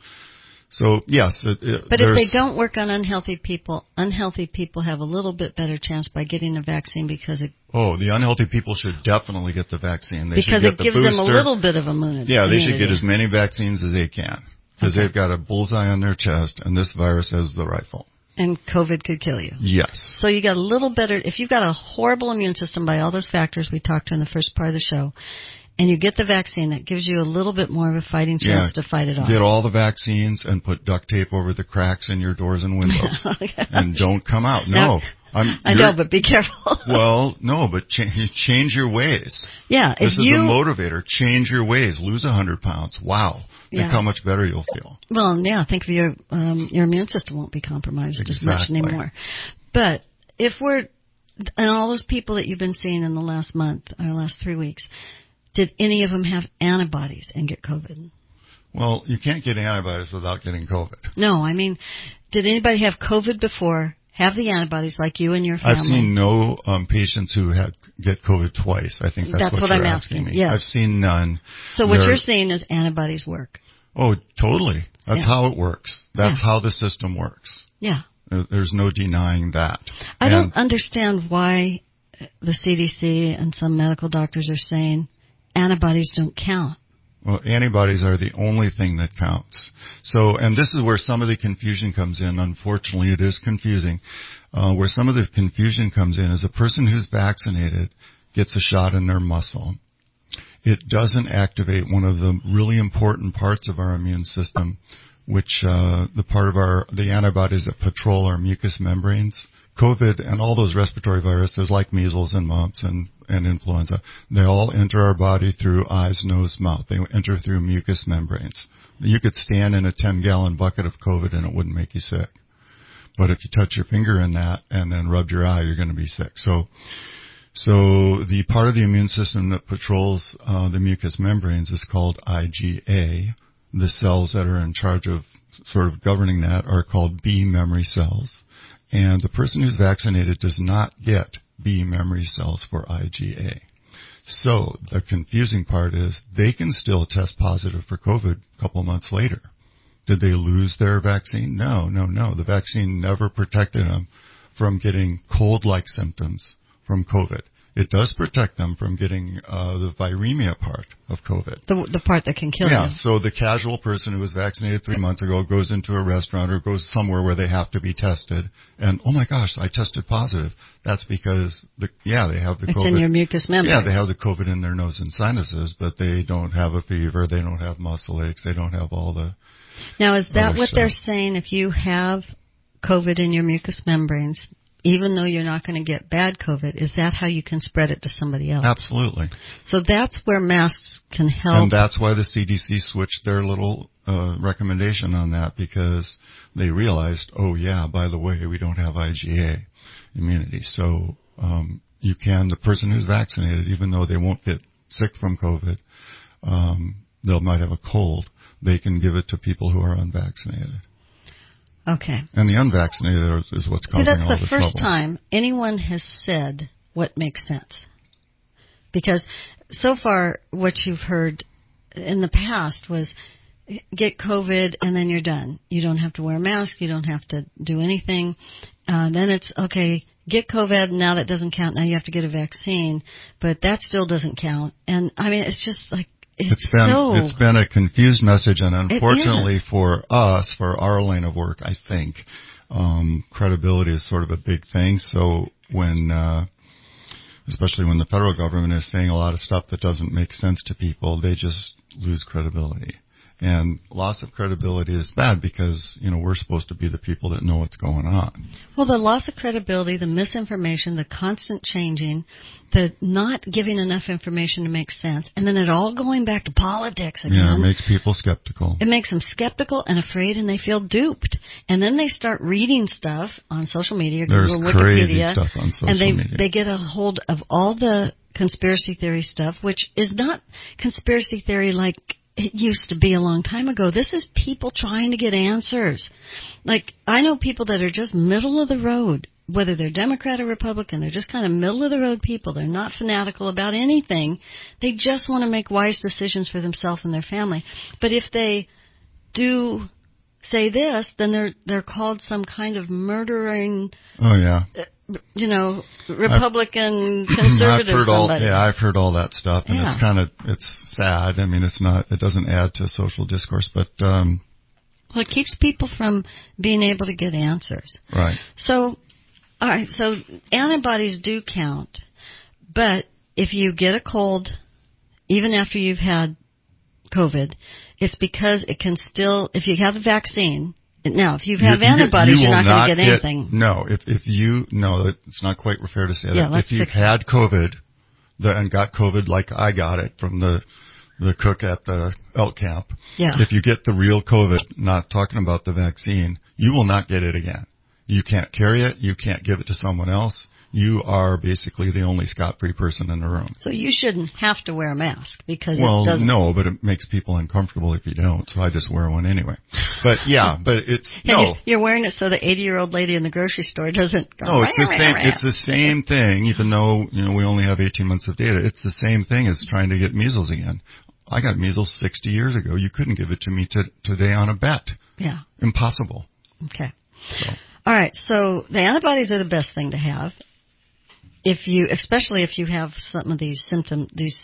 S3: so yes. It, it,
S2: but if they don't work on unhealthy people, unhealthy people have a little bit better chance by getting a vaccine because it.
S3: Oh, the unhealthy people should definitely get the vaccine. They
S2: because
S3: should get
S2: it gives
S3: the
S2: them a little bit of immunity.
S3: Yeah, they should get as many vaccines as they can because okay. they've got a bullseye on their chest, and this virus has the rifle.
S2: And COVID could kill you.
S3: Yes.
S2: So you got a little better, if you've got a horrible immune system by all those factors we talked to in the first part of the show, and you get the vaccine, that gives you a little bit more of a fighting chance
S3: yeah.
S2: to fight it off.
S3: Get all the vaccines and put duct tape over the cracks in your doors and windows. okay. And don't come out. No.
S2: Now, I'm, I know, but be careful.
S3: Well, no, but ch- change your ways.
S2: Yeah.
S3: This
S2: if
S3: is
S2: you,
S3: a motivator. Change your ways. Lose one hundred pounds. Wow.
S2: Yeah.
S3: Think how much better you'll feel.
S2: Well, yeah, think of your, um, your immune system won't be compromised
S3: exactly.
S2: as much anymore. But if we're, and all those people that you've been seeing in the last month, or last three weeks, did any of them have antibodies and get COVID?
S3: Well, you can't get antibodies without getting COVID.
S2: No, I mean, did anybody have COVID before, have the antibodies like you and your family?
S3: I've seen no um, patients who had get COVID twice. I think that's,
S2: that's
S3: what,
S2: what
S3: you're
S2: I'm
S3: asking,
S2: asking
S3: me.
S2: Yes.
S3: I've seen none.
S2: So what
S3: They're,
S2: you're saying is antibodies work.
S3: Oh, totally. That's yeah. how it works. That's
S2: yeah.
S3: how the system works.
S2: Yeah.
S3: There's no denying that.
S2: I
S3: and
S2: don't understand why the C D C and some medical doctors are saying antibodies don't count.
S3: Well, antibodies are the only thing that counts. So, and this is where some of the confusion comes in. Unfortunately, it is confusing. Uh, where some of the confusion comes in is a person who's vaccinated gets a shot in their muscle. It doesn't activate one of the really important parts of our immune system, which uh, the part of our the antibodies that patrol our mucous membranes. COVID and all those respiratory viruses like measles and mumps and, and influenza, they all enter our body through eyes, nose, mouth. They enter through mucous membranes. You could stand in a ten-gallon bucket of COVID and it wouldn't make you sick. But if you touch your finger in that and then rub your eye, you're going to be sick. So, so the part of the immune system that patrols uh, the mucous membranes is called I G A. The cells that are in charge of sort of governing that are called B memory cells. And the person who's vaccinated does not get B memory cells for I G A. So the confusing part is they can still test positive for COVID a couple months later. Did they lose their vaccine? No, no, no. The vaccine never protected them from getting cold-like symptoms from COVID. It does protect them from getting uh, the viremia part of COVID.
S2: The, the part that can kill
S3: yeah,
S2: you.
S3: Yeah, so the casual person who was vaccinated three months ago goes into a restaurant or goes somewhere where they have to be tested, and, oh my gosh, I tested positive. That's because, the, yeah, they have the
S2: it's
S3: COVID.
S2: It's in your mucous membrane.
S3: Yeah, they have the COVID in their nose and sinuses, but they don't have a fever, they don't have muscle aches, they don't have all the...
S2: Now, is that what
S3: stuff.
S2: they're saying? If you have COVID in your mucous membranes, even though you're not going to get bad COVID, is that how you can spread it to somebody else?
S3: Absolutely.
S2: So that's where masks can help.
S3: And that's why the C D C switched their little uh, recommendation on that, because they realized, oh yeah, by the way, we don't have I G A immunity. So um, you can, the person who's vaccinated, even though they won't get sick from COVID, um, they might have a cold, they can give it to people who are unvaccinated.
S2: Okay.
S3: And the unvaccinated is, is what's causing
S2: See, that's
S3: all
S2: the,
S3: the trouble.
S2: first time anyone has said what makes sense. Because so far what you've heard in the past was get COVID and then you're done. You don't have to wear a mask. You don't have to do anything. Uh, then it's, okay, get COVID. Now that doesn't count. Now you have to get a vaccine. But that still doesn't count. And, I mean, it's just like, It's,
S3: it's been
S2: so,
S3: it's been a confused message, and unfortunately for us, for our line of work, I think um, credibility is sort of a big thing. So when, uh, especially when the federal government is saying a lot of stuff that doesn't make sense to people, they just lose credibility. And loss of credibility is bad because, you know, we're supposed to be the people that know what's going on.
S2: Well, the loss of credibility, the misinformation, the constant changing, the not giving enough information to make sense, and then it all going back to politics again.
S3: Yeah, it makes people skeptical.
S2: It makes them skeptical and afraid, and they feel duped. And then they start reading stuff on social media,
S3: There's
S2: Google,
S3: crazy
S2: Wikipedia,
S3: stuff on social
S2: and they,
S3: media.
S2: they get a hold of all the conspiracy theory stuff, which is not conspiracy theory like it used to be a long time ago. This is people trying to get answers. Like, I know people that are just middle of the road, whether they're Democrat or Republican, they're just kind of middle of the road people. They're not fanatical about anything. They just want to make wise decisions for themselves and their family. But if they do say this, then they're they're called some kind of murdering.
S3: Oh yeah.
S2: You know, Republican
S3: I've,
S2: conservative
S3: I've heard all,
S2: somebody.
S3: yeah, I've heard all that stuff, and
S2: yeah.
S3: it's kind of it's sad. I mean, it's not, it doesn't add to social discourse, but um,
S2: well, it keeps people from being able to get answers.
S3: Right.
S2: So, all right. So antibodies do count, but if you get a cold, even after you've had COVID, it's because it can still. If you have a vaccine. Now, if you have
S3: you,
S2: antibodies,
S3: you
S2: you're not going to
S3: get,
S2: get anything.
S3: No, if if you no, it's not quite fair to say
S2: yeah,
S3: that.
S2: Let's
S3: if you've
S2: fix
S3: had COVID, the, and got COVID like I got it from the the cook at the elk camp,
S2: yeah.
S3: if you get the real COVID, not talking about the vaccine, you will not get it again. You can't carry it. You can't give it to someone else. You are basically the only scot-free person in the room.
S2: So you shouldn't have to wear a mask because
S3: well,
S2: it doesn't.
S3: no, but it makes people uncomfortable if you don't. So I just wear one anyway. But yeah, but it's
S2: and
S3: no.
S2: You're wearing it so the eighty-year-old lady in the grocery store doesn't go.
S3: No, it's the same. It's the same thing. Even though you know we only have eighteen months of data, it's the same thing as trying to get measles again. I got measles sixty years ago. You couldn't give it to me to, today on a bet.
S2: Yeah.
S3: Impossible.
S2: Okay.
S3: So.
S2: All right. So the antibodies are the best thing to have. If you, especially if you have some of these symptoms, these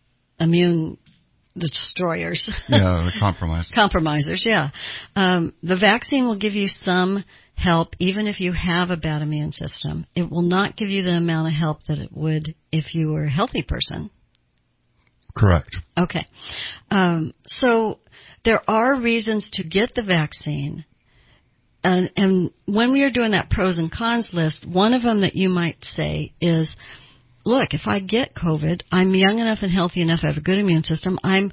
S2: immune destroyers.
S3: Yeah, the compromisers.
S2: Compromisers, yeah. Um, the vaccine will give you some help even if you have a bad immune system. It will not give you the amount of help that it would if you were a healthy person.
S3: Correct.
S2: Okay. Um, so there are reasons to get the vaccine. And, and when we are doing that pros and cons list, one of them that you might say is, look, if I get COVID, I'm young enough and healthy enough, I have a good immune system, I'm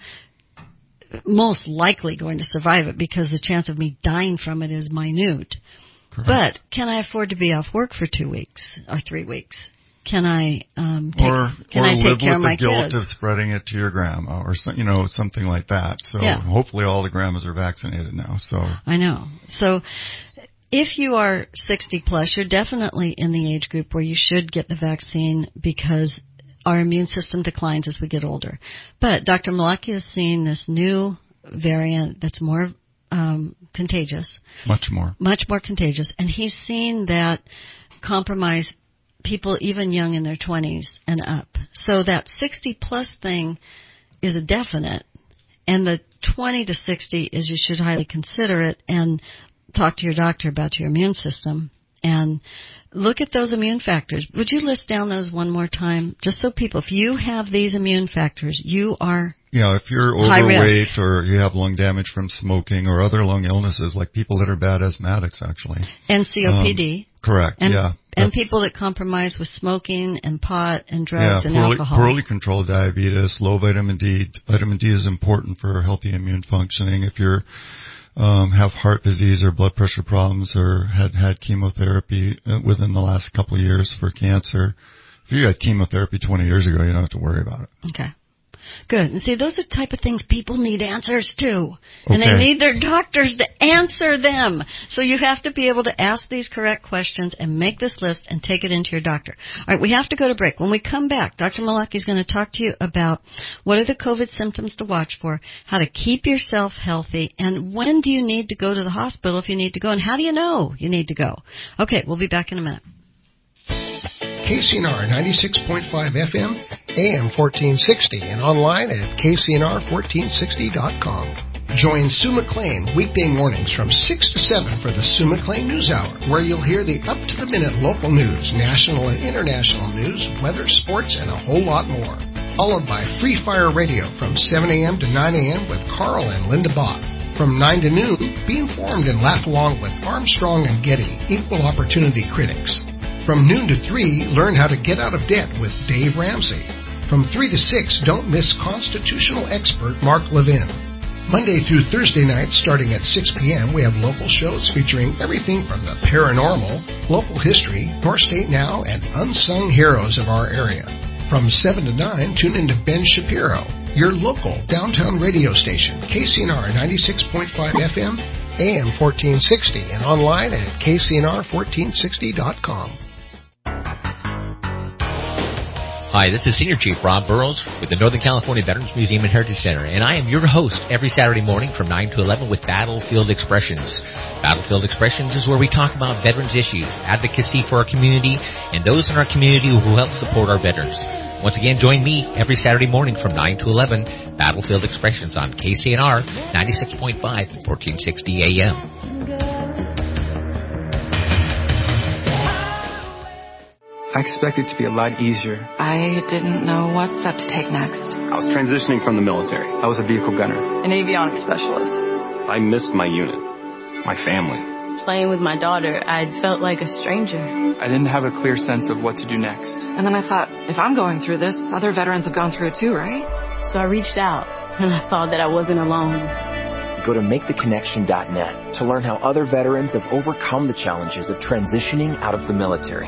S2: most likely going to survive it because the chance of me dying from it is minute. Correct. But can I afford to be off work for two weeks or three weeks? Can I um, take,
S3: or,
S2: can
S3: or
S2: I
S3: live
S2: take care
S3: with
S2: of my
S3: the guilt
S2: kids?
S3: of spreading it to your grandma or some, you know something like that. So
S2: yeah.
S3: hopefully all the grandmas are vaccinated now. So
S2: I know. So if you are sixty plus, you're definitely in the age group where you should get the vaccine because our immune system declines as we get older. But Doctor Malaki is seeing this new variant that's more um, contagious.
S3: Much more.
S2: Much more contagious. And he's seen that compromise people even young in their twenties and up. So that sixty plus thing is a definite. And the twenty to sixty is you should highly consider it and talk to your doctor about your immune system. And look at those immune factors. Would you list down those one more time? Just so people, if you have these immune factors, you are
S3: Yeah, if you're overweight or you have lung damage from smoking or other lung illnesses, like people that are bad asthmatics, actually.
S2: And C O P D.
S3: Um, correct,
S2: and,
S3: yeah.
S2: And people that compromise with smoking and pot and drugs
S3: yeah,
S2: and
S3: poorly,
S2: alcohol.
S3: poorly controlled diabetes, low vitamin D. Vitamin D is important for healthy immune functioning. If you're Um, have heart disease or blood pressure problems or had had chemotherapy within the last couple of years for cancer. If you had chemotherapy twenty years ago, you don't have to worry about it.
S2: Okay. Good. And see, those are the type of things people need answers to.
S3: Okay.
S2: And they need their doctors to answer them. So you have to be able to ask these correct questions and make this list and take it into your doctor. All right, we have to go to break. When we come back, Doctor Malaki is going to talk to you about what are the COVID symptoms to watch for, how to keep yourself healthy, and when do you need to go to the hospital if you need to go, and how do you know you need to go. Okay, we'll be back in a minute.
S15: K C N R ninety-six point five F M, A M fourteen sixty, and online at K C N R fourteen sixty dot com. Join Sue McLean weekday mornings from six to seven for the Sue McLean News Hour, where you'll hear the up-to-the-minute local news, national and international news, weather, sports, and a whole lot more. Followed by Free Fire Radio from seven a.m. to nine a.m. with Carl and Linda Bott. From nine to noon, be informed and laugh along with Armstrong and Getty, equal opportunity critics. From noon to three, learn how to get out of debt with Dave Ramsey. From three to six, don't miss constitutional expert Mark Levin. Monday through Thursday nights, starting at six p.m., we have local shows featuring everything from the paranormal, local history, North State Now, and unsung heroes of our area. From seven to nine, tune into Ben Shapiro, your local downtown radio station, K C N R ninety-six point five F M, A M fourteen sixty, and online at K C N R fourteen sixty dot com.
S16: Hi, this is Senior Chief Rob Burrows with the Northern California Veterans Museum and Heritage Center, and I am your host every Saturday morning from nine to eleven with Battlefield Expressions. Battlefield Expressions is where we talk about veterans issues, advocacy for our community, and those in our community who help support our veterans. Once again, join me every Saturday morning from nine to eleven, Battlefield Expressions on K C N R ninety-six point five and fourteen sixty A M.
S17: I expected it to be a lot easier.
S18: I didn't know what step to take next.
S19: I was transitioning from the military.
S17: I was a vehicle gunner.
S18: An avionics specialist.
S19: I missed my unit, my family.
S20: Playing with my daughter, I felt like a stranger.
S17: I didn't have a clear sense of what to do next.
S18: And then I thought, if I'm going through this, other veterans have gone through it too, right?
S20: So I reached out, and I saw that I wasn't alone.
S21: Go to make the connection dot net to learn how other veterans have overcome the challenges of transitioning out of the military.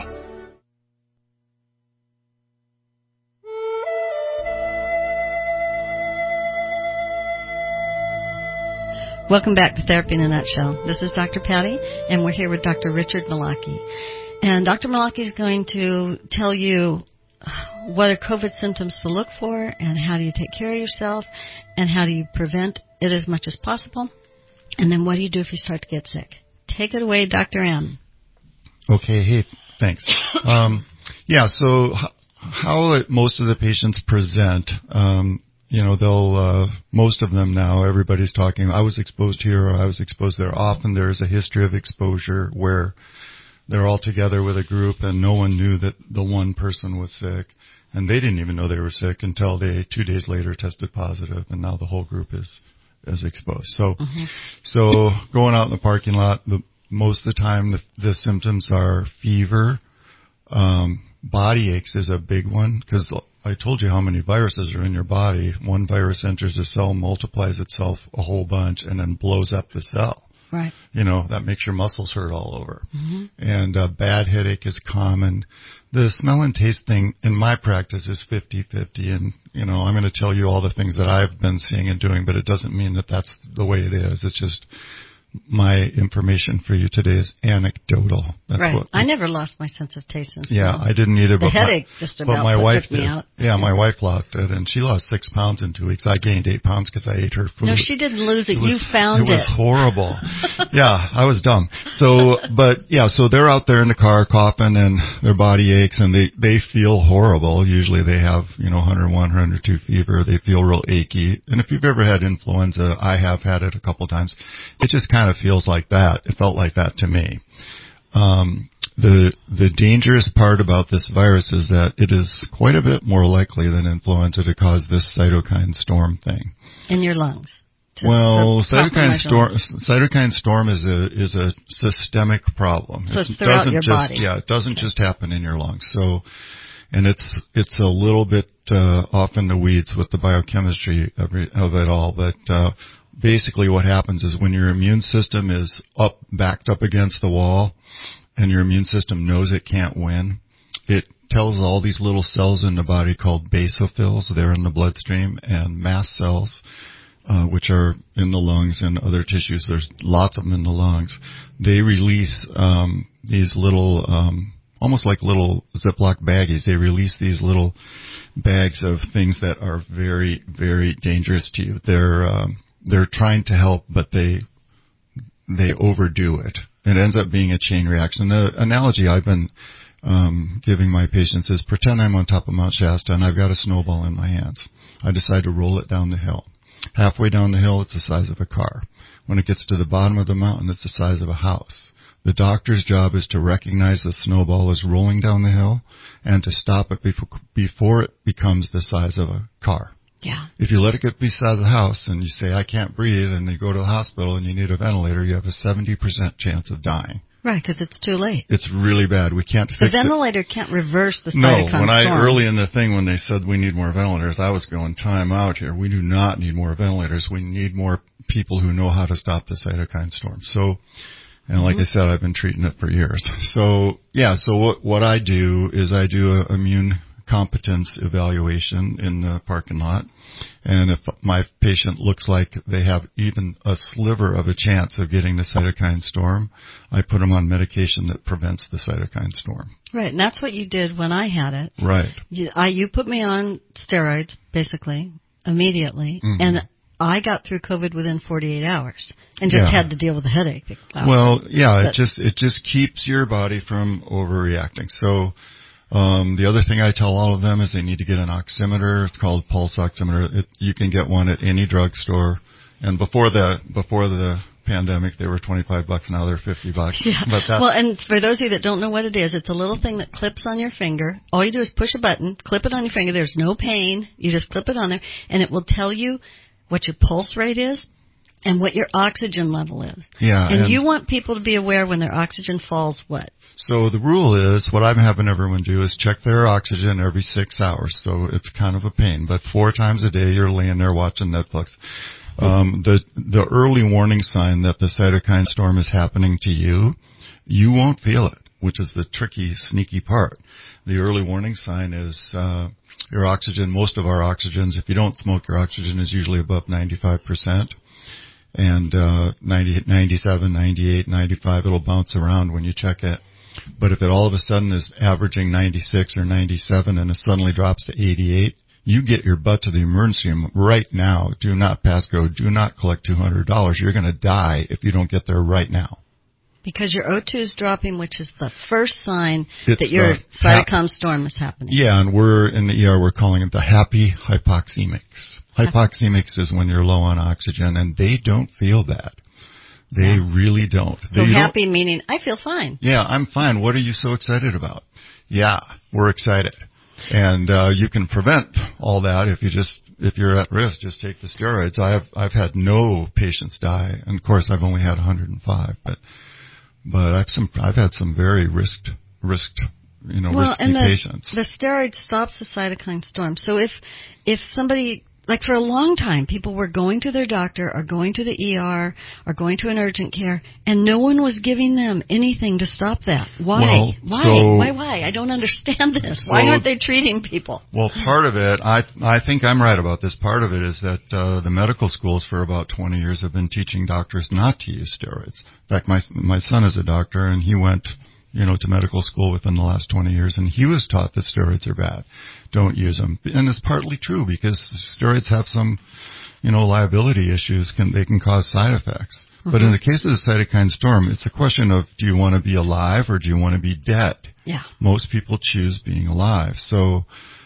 S2: Welcome back to Therapy in a Nutshell. This is Doctor Patty, and we're here with Doctor Richard Malaki. And Doctor Malaki is going to tell you what are COVID symptoms to look for, and how do you take care of yourself, and how do you prevent it as much as possible, and then what do you do if you start to get sick. Take it away, Doctor M.
S3: Okay, hey, thanks. um, yeah, so h- how it, most of the patients present, um, you know, they'll, uh, most of them now, everybody's talking, I was exposed here or I was exposed there. Often there's a history of exposure where they're all together with a group and no one knew that the one person was sick. And they didn't even know they were sick until they, two days later, tested positive, and now the whole group is, is exposed. So, mm-hmm. so going out in the parking lot, the, most of the time the, the symptoms are fever, um, body aches is a big one, because I told you how many viruses are in your body. One virus enters a cell, multiplies itself a whole bunch, and then blows up the cell.
S2: Right.
S3: You know, that makes your muscles hurt all over.
S2: Mm-hmm.
S3: And uh, bad headache is common. The smell and taste thing in my practice is fifty-fifty. And, you know, I'm going to tell you all the things that I've been seeing and doing, but it doesn't mean that that's the way it is. It's just my information for you today is anecdotal. That's
S2: right.
S3: what
S2: I never lost my sense of taste. And
S3: yeah, I didn't either.
S2: The
S3: but
S2: headache
S3: my,
S2: just about
S3: but my wife
S2: took me
S3: did.
S2: out.
S3: Yeah, my wife lost it, and she lost six pounds in two weeks. I gained eight pounds because I ate her food.
S2: No, she didn't lose it.
S3: it was,
S2: you found it.
S3: It was horrible. Yeah, I was dumb. So, but yeah, so they're out there in the car coughing, and their body aches, and they they feel horrible. Usually, they have you know one oh one, one oh two fever. They feel real achy. And if you've ever had influenza, I have had it a couple times. It just kind of feels like that. It felt like that to me. Um, the the dangerous part about this virus is that it is quite a bit more likely than influenza to cause this cytokine storm thing
S2: in your lungs.
S3: Well, cytokine storm cytokine storm is a is a systemic problem.
S2: So it's throughout your
S3: just,
S2: body.
S3: Yeah, it doesn't
S2: okay.
S3: just happen in your lungs. So, and it's it's a little bit uh, off in the weeds with the biochemistry of, of it all, but. Uh, Basically what happens is when your immune system is up, backed up against the wall, and your immune system knows it can't win, it tells all these little cells in the body called basophils, they're in the bloodstream, and mast cells, uh, which are in the lungs and other tissues, there's lots of them in the lungs, they release um, these little, um, almost like little Ziploc baggies, they release these little bags of things that are very, very dangerous to you. They're um, They're trying to help, but they they overdo it. It ends up being a chain reaction. The analogy I've been um, giving my patients is pretend I'm on top of Mount Shasta and I've got a snowball in my hands. I decide to roll it down the hill. Halfway down the hill, it's the size of a car. When it gets to the bottom of the mountain, it's the size of a house. The doctor's job is to recognize the snowball is rolling down the hill and to stop it before, before it becomes the size of a car.
S2: Yeah.
S3: If you let it get beside the house and you say, I can't breathe, and you go to the hospital and you need a ventilator, you have a seventy percent chance of dying.
S2: Right, because it's too late.
S3: It's really bad. We can't fix it.
S2: The ventilator it. can't reverse the
S3: no,
S2: cytokine
S3: when I,
S2: storm.
S3: early in the thing when they said we need more ventilators, I was going, time out here. We do not need more ventilators. We need more people who know how to stop the cytokine storm. So, and like mm-hmm. I said, I've been treating it for years. So, yeah, so what, what I do is I do a immune competence evaluation in the parking lot. And if my patient looks like they have even a sliver of a chance of getting the cytokine storm, I put them on medication that prevents the cytokine storm.
S2: Right, and that's what you did when I had it.
S3: Right.
S2: You, I, you put me on steroids, basically, immediately, mm-hmm. and I got through COVID within forty-eight hours and just
S3: yeah.
S2: had to deal with the headache.
S3: Well, yeah,
S2: but,
S3: it just it just keeps your body from overreacting. So Um, the other thing I tell all of them is they need to get an oximeter. It's called pulse oximeter. It, you can get one at any drugstore. And before the before the pandemic, they were twenty-five bucks. Now they're fifty bucks.
S2: Yeah.
S3: But that's,
S2: well, and for those of you that don't know what it is, it's a little thing that clips on your finger. All you do is push a button, clip it on your finger. There's no pain. You just clip it on there, and it will tell you what your pulse rate is and what your oxygen level is.
S3: Yeah.
S2: And,
S3: and
S2: you want people to be aware when their oxygen falls what?
S3: So the rule is, what I'm having everyone do is check their oxygen every six hours. So it's kind of a pain, but four times a day you're laying there watching Netflix. Um, the the early warning sign that the cytokine storm is happening to you, you won't feel it, which is the tricky, sneaky part. The early warning sign is uh, your oxygen. Most of our oxygens, if you don't smoke, your oxygen is usually above ninety-five percent. And uh, ninety, ninety-seven, ninety-eight, ninety-five, it'll bounce around when you check it. But if it all of a sudden is averaging ninety-six or ninety-seven and it suddenly drops to eighty-eight, you get your butt to the emergency room right now. Do not pass go. Do not collect two hundred dollars. You're going to die if you don't get there right now.
S2: Because your O two is dropping, which is the first sign
S3: It's
S2: that your
S3: the
S2: cytokine storm is happening.
S3: Yeah, and we're in the E R, we're calling it the happy hypoxemics. Hypoxemics is when you're low on oxygen, and they don't feel bad. They yeah. really don't.
S2: So
S3: they
S2: happy
S3: don't,
S2: meaning, I feel fine.
S3: Yeah, I'm fine. What are you so excited about? Yeah, we're excited. And uh, you can prevent all that if you just, if you're at risk, just take the steroids. I've I've had no patients die, and of course I've only had one hundred five, but but I've some I've had some very risked risked you know
S2: well,
S3: risky
S2: and the,
S3: patients.
S2: The steroid stops the cytokine storm. So if if somebody like for a long time, people were going to their doctor or going to the E R or going to an urgent care, and no one was giving them anything to stop that. Why?
S3: Well,
S2: why?
S3: so,
S2: why? Why? I don't understand this.
S3: So,
S2: why aren't they treating people?
S3: Well, part of it, I I think I'm right about this. Part of it is that uh, the medical schools for about twenty years have been teaching doctors not to use steroids. In fact, my my son is a doctor, and he went, you know, to medical school within the last twenty years, and he was taught that steroids are bad. Don't use them. And it's partly true because steroids have some, you know, liability issues. Can They can cause side effects. Mm-hmm. But in the case of the cytokine storm, it's a question of, do you want to be alive or do you want to be dead?
S2: Yeah.
S3: Most people choose being alive. So,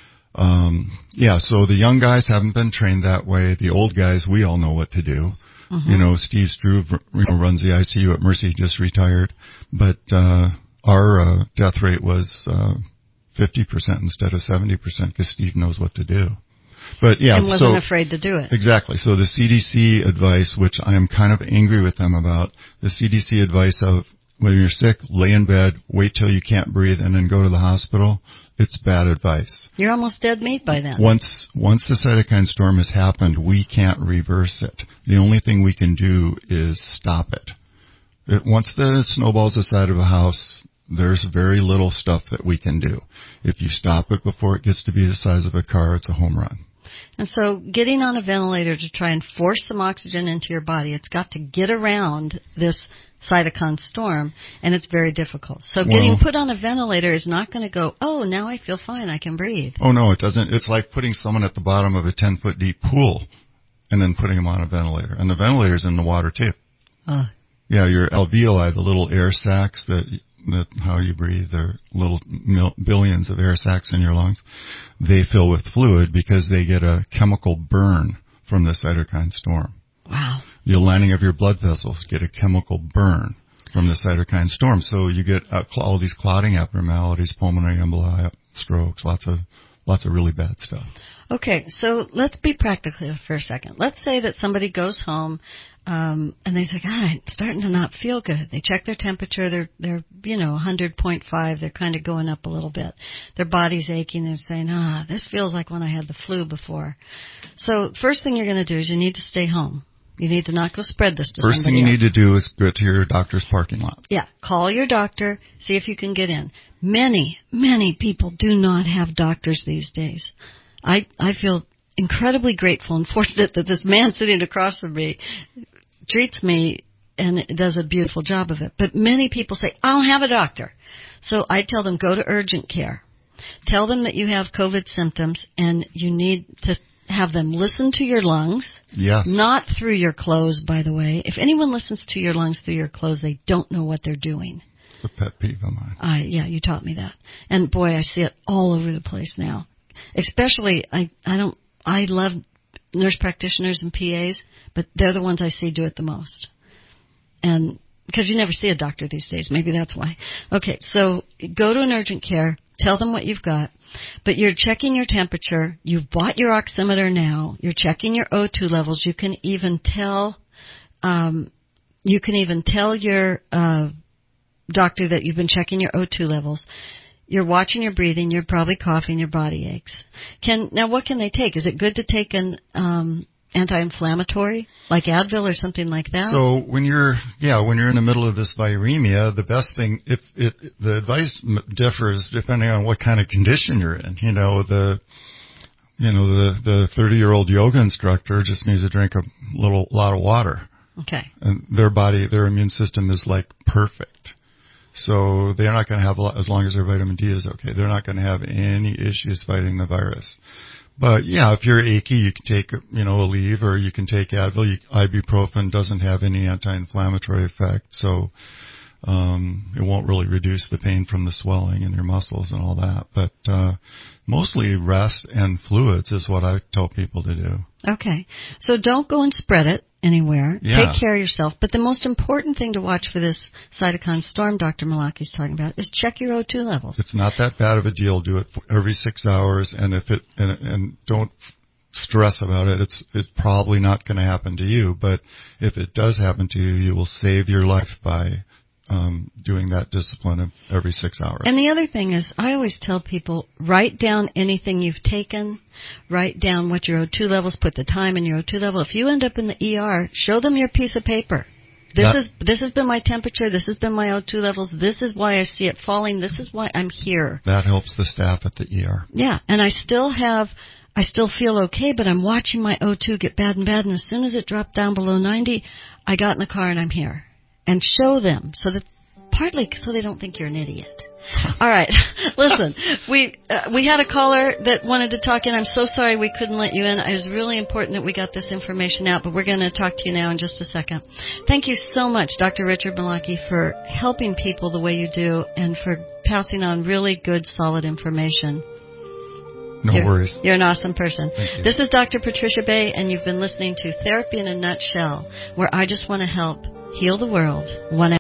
S3: um, yeah, so the young guys haven't been trained that way. The old guys, we all know what to do. Mm-hmm. You know, Steve Struve, you know, runs the I C U at Mercy, just retired. But uh, our uh, death rate was uh, fifty percent instead of seventy percent because Steve knows what to do. But yeah,
S2: and wasn't
S3: so,
S2: afraid to do it.
S3: Exactly. So the C D C advice, which I am kind of angry with them about, the C D C advice of when you're sick, lay in bed, wait till you can't breathe, and then go to the hospital, it's bad advice.
S2: You're almost dead meat by then.
S3: Once once the cytokine storm has happened, we can't reverse it. The only thing we can do is stop it. it once the snowballs the side of a house, there's very little stuff that we can do. If you stop it before it gets to be the size of a car, it's a home run.
S2: And so getting on a ventilator to try and force some oxygen into your body, it's got to get around this cytokine storm, and it's very difficult. So getting well, put on a ventilator is not going to go, oh, now I feel fine, I can breathe.
S3: Oh, no, it doesn't. It's like putting someone at the bottom of a ten-foot deep pool and then putting them on a ventilator. And the ventilator's in the water, too.
S2: Uh,
S3: yeah, your alveoli, the little air sacs that... that how you breathe, there are little mil- billions of air sacs in your lungs, they fill with fluid because they get a chemical burn from the cytokine storm.
S2: Wow.
S3: The lining of your blood vessels get a chemical burn from the cytokine storm. So you get uh, cl- all these clotting abnormalities, pulmonary emboli, strokes, lots of lots of really bad stuff.
S2: Okay, so let's be practical for a second. Let's say that somebody goes home um, and they say, God, I'm starting to not feel good. They check their temperature. They're, they're you know, one hundred point five. They're kind of going up a little bit. Their body's aching. They're saying, ah, this feels like when I had the flu before. So first thing you're going to do is you need to stay home. You need to not go spread this to
S3: First
S2: somebody
S3: thing you
S2: else.
S3: need to do is go to your doctor's parking lot.
S2: Yeah, call your doctor, see if you can get in. Many, many people do not have doctors these days. I I feel incredibly grateful and fortunate that this man sitting across from me treats me and does a beautiful job of it. But many people say, I don't have a doctor. So I tell them, go to urgent care. Tell them that you have COVID symptoms and you need to have them listen to your lungs.
S3: Yes.
S2: Not through your clothes, by the way. If anyone listens to your lungs through your clothes, they don't know what they're doing.
S3: It's a pet peeve of mine.
S2: I, yeah, you taught me that. And boy, I see it all over the place now. Especially, I, I don't, I love nurse practitioners and P As, but they're the ones I see do it the most. And because you never see a doctor these days, maybe that's why. Okay, so go to an urgent care, tell them what you've got, but you're checking your temperature, you've bought your oximeter now, you're checking your O two levels, you can even tell, um, you can even tell your, uh, doctor that you've been checking your O two levels. You're watching your breathing, you're probably coughing, your body aches. Can, now what can they take? Is it good to take an, um, anti-inflammatory, like Advil or something like that?
S3: So when you're, yeah, when you're in the middle of this viremia, the best thing, if it, the advice differs depending on what kind of condition you're in. You know, the, you know, the, the thirty-year-old yoga instructor just needs to drink a little, lot of water.
S2: Okay.
S3: And their body, their immune system is like perfect. So they're not going to have, a lot, as long as their vitamin D is okay, they're not going to have any issues fighting the virus. But yeah, if you're achy, you can take, you know, Aleve, or you can take Advil. You, ibuprofen doesn't have any anti-inflammatory effect, so um, it won't really reduce the pain from the swelling in your muscles and all that. But uh, mostly rest and fluids is what I tell people to do.
S2: Okay, so don't go and spread it anywhere.
S3: Yeah.
S2: Take care of yourself. But the most important thing to watch for this cytokine storm Doctor Malaki's talking about is check your O two levels.
S3: It's not that bad of a deal. Do it every six hours, and if it and, and don't stress about it. It's it's probably not going to happen to you, but if it does happen to you, you will save your life by um, doing that discipline of every six hours.
S2: And the other thing is, I always tell people, write down anything you've taken, write down what your O two levels, put the time in your O two level. If you end up in the E R, show them your piece of paper. This that, is this has been my temperature, this has been my O two levels, this is why I see it falling, this is why I'm here.
S3: That helps the staff at the E R.
S2: Yeah, and I still have, I still feel okay, but I'm watching my O two get bad and bad, and as soon as it dropped down below ninety, I got in the car and I'm here. And show them, so that partly so they don't think you're an idiot. All right, listen, we uh, we had a caller that wanted to talk in. I'm so sorry we couldn't let you in. It was really important that we got this information out, but we're going to talk to you now in just a second. Thank you so much, Doctor Richard Malaki, for helping people the way you do and for passing on really good, solid information.
S3: No
S2: you're,
S3: worries.
S2: You're an awesome person.
S3: Thank you.
S2: This is Doctor Patricia Bay, and you've been listening to Therapy in a Nutshell, where I just want to help heal the world one